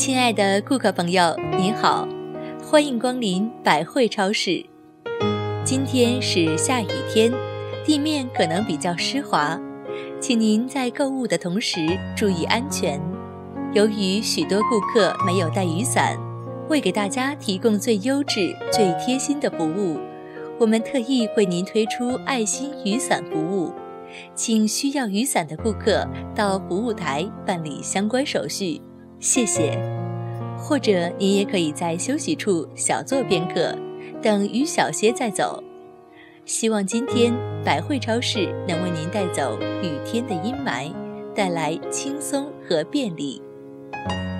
亲爱的顾客朋友，您好，欢迎光临百汇超市。今天是下雨天，地面可能比较湿滑，请您在购物的同时注意安全。由于许多顾客没有带雨伞，为给大家提供最优质、最贴心的服务，我们特意为您推出爱心雨伞服务，请需要雨伞的顾客到服务台办理相关手续，谢谢。或者您也可以在休息处小坐片刻，等雨小些再走。希望今天百汇超市能为您带走雨天的阴霾，带来轻松和便利。